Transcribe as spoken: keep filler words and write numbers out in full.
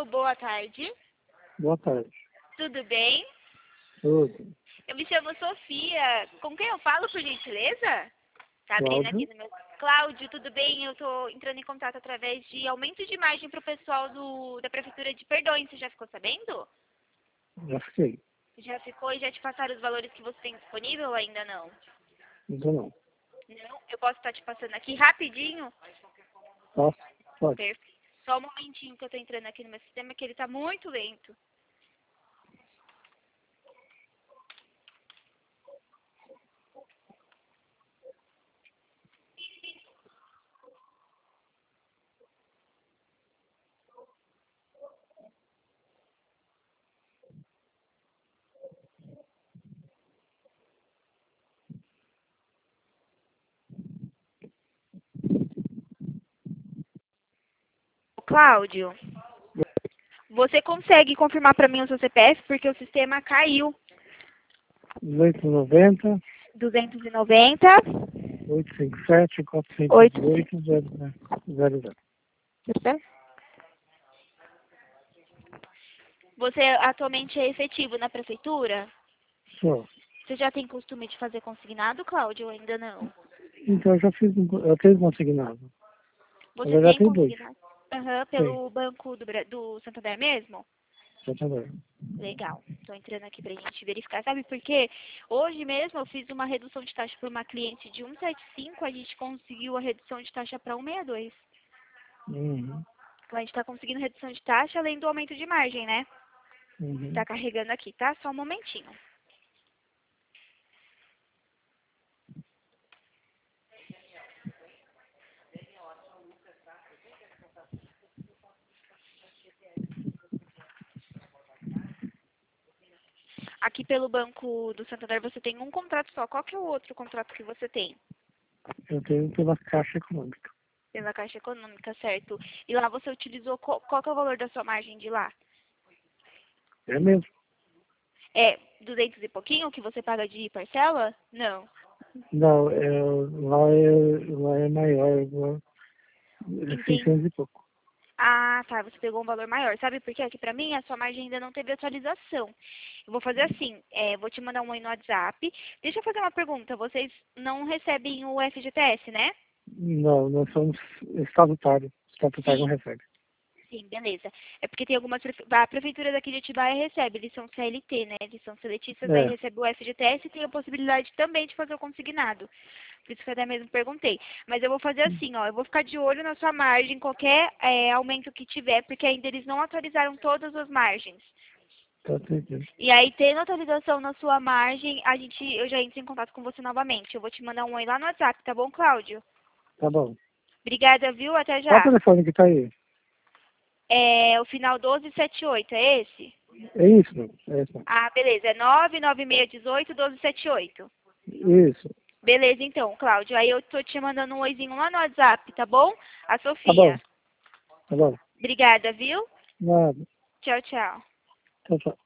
Alô, boa tarde. Boa tarde. Tudo bem? Tudo. Eu me chamo Sofia. Com quem eu falo, por gentileza? Tá abrindo aqui Cláudio? no meu... Cláudio, tudo bem? Eu tô entrando em contato através de aumento de imagem pro pessoal do... da Prefeitura de Perdões. Você já ficou sabendo? Já fiquei. Já ficou e já te passaram os valores que você tem disponível ou ainda não? Então não. Não? Eu posso estar te passando aqui rapidinho? Posso? Pode. Perfeito. Só um momentinho que eu tô entrando aqui no meu sistema, que ele tá muito lento. Cláudio, você consegue confirmar para mim o seu C P F porque o sistema caiu. duzentos e noventa, duzentos e noventa, oitocentos e cinquenta e sete, quatrocentos e dezoito, zero zero. Você atualmente é efetivo na prefeitura? Só. Você já tem costume de fazer consignado, Cláudio, ou ainda não? Então eu já fiz um, eu tenho consignado. Na Você verdade tem tem dois. consignado? Aham, Tem. pelo banco do, Bra- do Santander mesmo? Já também. Legal. Estou entrando aqui pra gente verificar. Sabe por quê? Hoje mesmo eu fiz uma redução de taxa para uma cliente de cento e setenta e cinco, a gente conseguiu a redução de taxa para cento e sessenta e dois. Uhum. Então a gente está conseguindo redução de taxa além do aumento de margem, né? Tá Uhum. carregando aqui, tá? Só um momentinho. Aqui pelo Banco do Santander você tem um contrato só. Qual que é o outro contrato que você tem? Eu tenho pela Caixa Econômica. Pela Caixa Econômica, certo? E lá você utilizou, qual, qual que é o valor da sua margem de lá? É mesmo? É duzentos e pouquinho que você paga de parcela? Não. Não, é, lá, é, lá é maior, lá é Entendi. seiscentos e pouco. Ah, tá, você pegou um valor maior. Sabe por quê? Aqui pra mim a sua margem ainda não teve atualização. Eu vou fazer assim, é, vou te mandar um oi no WhatsApp. Deixa eu fazer uma pergunta. Vocês não recebem o F G T S, né? Não, nós somos estatutários. Estatutário não Sim. recebe. Sim, beleza. É porque tem algumas... prefe- A prefeitura daqui de Atibaia recebe, eles são C L T, né? Eles são seletistas, aí É. recebe o F G T S e tem a possibilidade também de fazer o consignado. Por isso que eu até mesmo perguntei. Mas eu vou fazer assim, ó. Eu vou ficar de olho na sua margem, qualquer é, aumento que tiver, porque ainda eles não atualizaram todas as margens. Tá certo. E aí, tendo atualização na sua margem, a gente, eu já entro em contato com você novamente. Eu vou te mandar um oi lá no WhatsApp, tá bom, Cláudio? Tá bom. Obrigada, viu? Até Qual o já. telefone que tá aí? É o final doze setenta e oito, é esse? É isso, não? É isso. Não. Ah, beleza. É nove nove seis um oito, doze setenta e oito. Isso. Beleza, então, Cláudio. Aí eu tô te mandando um oizinho lá no WhatsApp, tá bom? A Tá bom. Sofia. Tá bom. Obrigada, viu? Nada. Tchau, tchau. Tchau, tchau.